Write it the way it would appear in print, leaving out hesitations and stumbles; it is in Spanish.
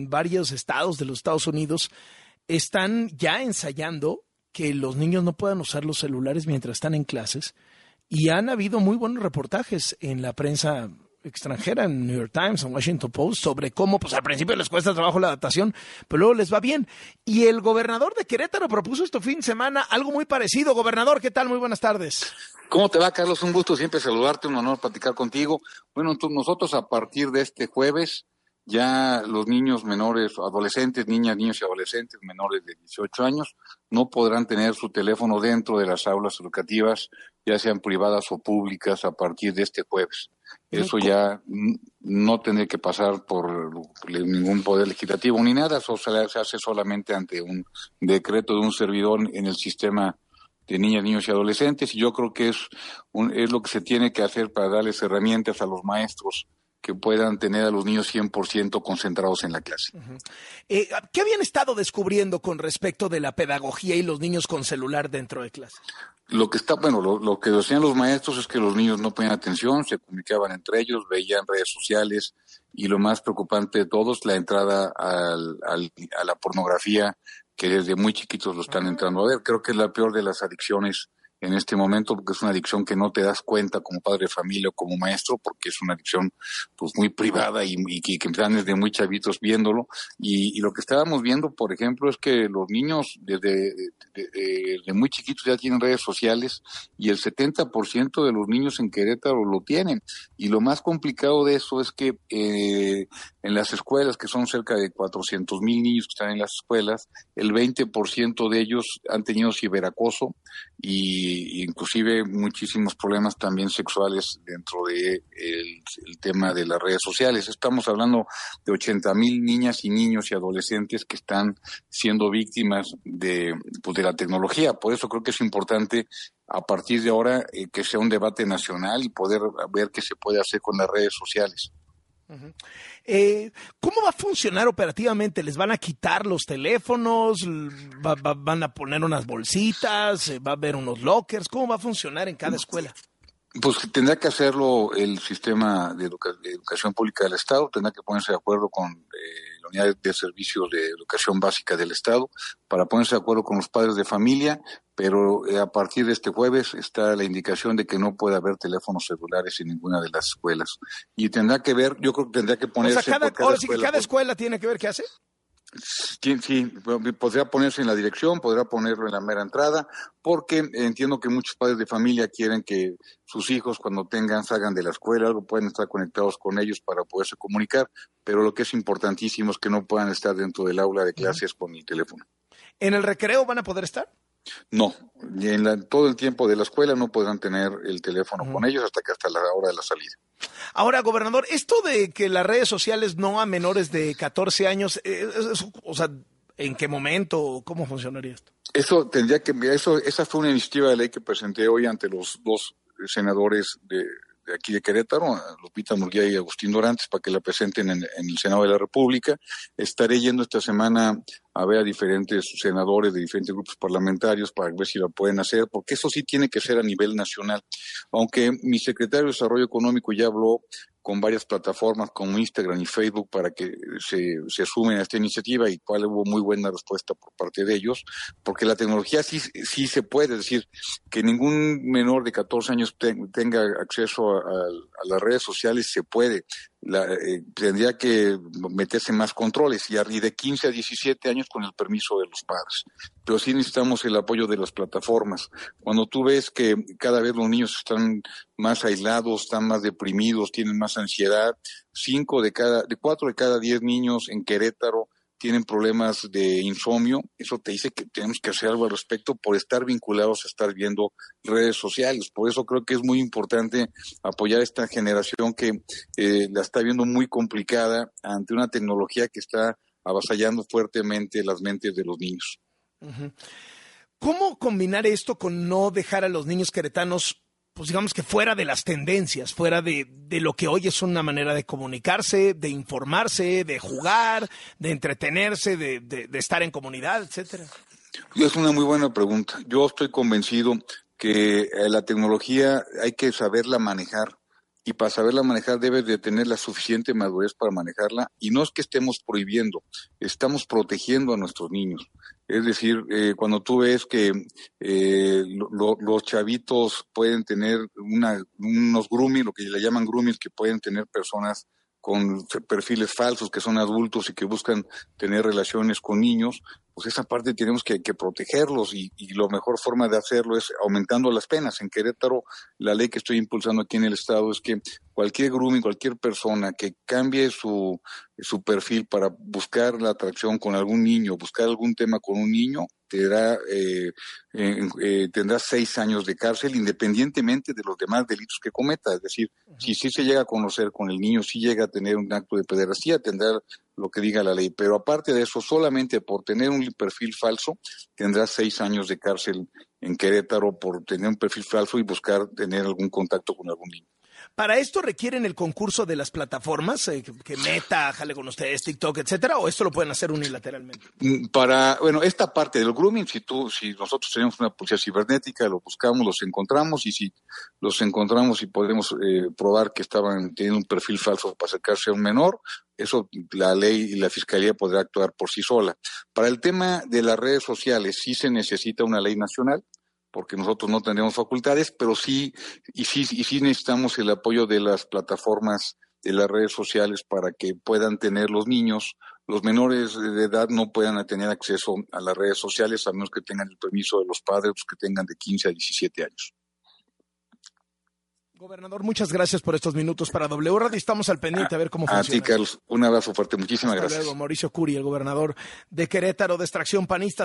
varios estados de los Estados Unidos están ya ensayando que los niños no puedan usar los celulares mientras están en clases, y han habido muy buenos reportajes en la prensa extranjera, en New York Times, en Washington Post, sobre cómo pues al principio les cuesta trabajo la adaptación, pero luego les va bien. Y el gobernador de Querétaro propuso este fin de semana algo muy parecido. Gobernador, ¿qué tal? Muy buenas tardes. ¿Cómo te va, Carlos? Un gusto siempre saludarte, un honor platicar contigo. Bueno, nosotros a partir de este jueves, ya los niños menores, adolescentes, niñas, niños y adolescentes menores de 18 años no podrán tener su teléfono dentro de las aulas educativas, ya sean privadas o públicas, a partir de este jueves. Eso ya no tendrá que pasar por ningún poder legislativo ni nada, eso se hace solamente ante un decreto de un servidor en el sistema de niñas, niños y adolescentes, y yo creo que es lo que se tiene que hacer para darles herramientas a los maestros que puedan tener a los niños 100% concentrados en la clase. Uh-huh. ¿Qué habían estado descubriendo con respecto de la pedagogía y los niños con celular dentro de clase? Lo que decían los maestros es que los niños no ponían atención, se comunicaban entre ellos, veían redes sociales, y lo más preocupante de todos, la entrada a la pornografía, que desde muy chiquitos lo están entrando a ver. Creo que es la peor de las adicciones en este momento, porque es una adicción que no te das cuenta como padre de familia o como maestro, porque es una adicción pues muy privada y que están desde muy chavitos viéndolo. Y lo que estábamos viendo, por ejemplo, es que los niños desde muy chiquitos ya tienen redes sociales, y el 70% de los niños en Querétaro lo tienen. Y lo más complicado de eso es que en las escuelas, que son cerca de 400,000 niños que están en las escuelas, el 20% de ellos han tenido ciberacoso, y inclusive muchísimos problemas también sexuales dentro de el tema de las redes sociales. Estamos hablando de 80,000 niñas y niños y adolescentes que están siendo víctimas de la tecnología. Por eso creo que es importante a partir de ahora que sea un debate nacional y poder ver qué se puede hacer con las redes sociales. Uh-huh. ¿Cómo va a funcionar operativamente? ¿Les van a quitar los teléfonos? ¿Van a poner unas bolsitas? ¿Va a haber unos lockers? ¿Cómo va a funcionar en cada escuela? Pues tendrá que hacerlo el sistema de educación pública del Estado, tendrá que ponerse de acuerdo con la unidad de servicios de educación básica del Estado, para ponerse de acuerdo con los padres de familia, pero a partir de este jueves está la indicación de que no puede haber teléfonos celulares en ninguna de las escuelas. Y tendrá que ver, yo creo que tendrá que ponerse... O sea, cada escuela tiene que ver qué hace. Sí, podría ponerse en la dirección, podrá ponerlo en la mera entrada, porque entiendo que muchos padres de familia quieren que sus hijos, cuando salgan de la escuela, algo, pueden estar conectados con ellos para poderse comunicar, pero lo que es importantísimo es que no puedan estar dentro del aula de clases con el teléfono. ¿En el recreo van a poder estar? No, todo el tiempo de la escuela no podrán tener el teléfono con ellos hasta la hora de la salida. Ahora, gobernador, esto de que las redes sociales no a menores de 14 años, o sea, ¿en qué momento? ¿Cómo funcionaría esto? Esa fue una iniciativa de ley que presenté hoy ante los dos senadores de aquí de Querétaro, Lupita Murguía y Agustín Dorantes, para que la presenten en el Senado de la República. Estaré yendo esta semana a ver a diferentes senadores de diferentes grupos parlamentarios para ver si la pueden hacer, porque eso sí tiene que ser a nivel nacional. Aunque mi secretario de Desarrollo Económico ya habló con varias plataformas como Instagram y Facebook para que se sumen a esta iniciativa, y cual hubo muy buena respuesta por parte de ellos, porque la tecnología sí se puede, es decir, que ningún menor de 14 años tenga acceso a las redes sociales, se puede. Tendría que meterse más controles, y de 15 a 17 años con el permiso de los padres. Pero sí necesitamos el apoyo de las plataformas. Cuando tú ves que cada vez los niños están más aislados, están más deprimidos, tienen más ansiedad, 4 de cada 10 niños en Querétaro tienen problemas de insomnio, eso te dice que tenemos que hacer algo al respecto por estar vinculados a estar viendo redes sociales. Por eso creo que es muy importante apoyar a esta generación que la está viendo muy complicada ante una tecnología que está avasallando fuertemente las mentes de los niños. Uh-huh. ¿Cómo combinar esto con no dejar a los niños queretanos, pues digamos que fuera de las tendencias, fuera de lo que hoy es una manera de comunicarse, de informarse, de jugar, de entretenerse, de estar en comunidad, etcétera? Es una muy buena pregunta. Yo estoy convencido que la tecnología hay que saberla manejar. y para saberla manejar debes de tener la suficiente madurez para manejarla, y no es que estemos prohibiendo, estamos protegiendo a nuestros niños. Es decir, cuando tú ves que los chavitos pueden tener unos grooming, lo que le llaman grooming, que pueden tener personas con perfiles falsos, que son adultos y que buscan tener relaciones con niños, pues esa parte tenemos que protegerlos, y la mejor forma de hacerlo es aumentando las penas. En Querétaro, la ley que estoy impulsando aquí en el estado es que cualquier grooming, cualquier persona que cambie su perfil para buscar la atracción con algún niño, buscar algún tema con un niño, tendrá 6 años de cárcel, independientemente de los demás delitos que cometa. Es decir, si sí se llega a conocer con el niño, si llega a tener un acto de pederastía, tendrá lo que diga la ley. Pero aparte de eso, solamente por tener un perfil falso, tendrá 6 años de cárcel en Querétaro por tener un perfil falso y buscar tener algún contacto con algún niño. ¿Para esto requieren el concurso de las plataformas, que Meta, jale con ustedes, TikTok, etcétera, o esto lo pueden hacer unilateralmente? Esta parte del grooming, si nosotros tenemos una policía cibernética, lo buscamos, los encontramos, y si los encontramos y podemos probar que estaban teniendo un perfil falso para acercarse a un menor, eso la ley y la fiscalía podrá actuar por sí sola. Para el tema de las redes sociales, sí se necesita una ley nacional, porque nosotros no tendremos facultades, pero sí necesitamos el apoyo de las plataformas de las redes sociales para que puedan tener los menores de edad no puedan tener acceso a las redes sociales, a menos que tengan el permiso de los padres, que tengan de 15 a 17 años. Gobernador, muchas gracias por estos minutos para W Radio. Estamos al pendiente a ver cómo funciona. A ti, Carlos, un abrazo fuerte. Muchísimas gracias. Hasta luego. Mauricio Curi, el gobernador de Querétaro, de extracción panista.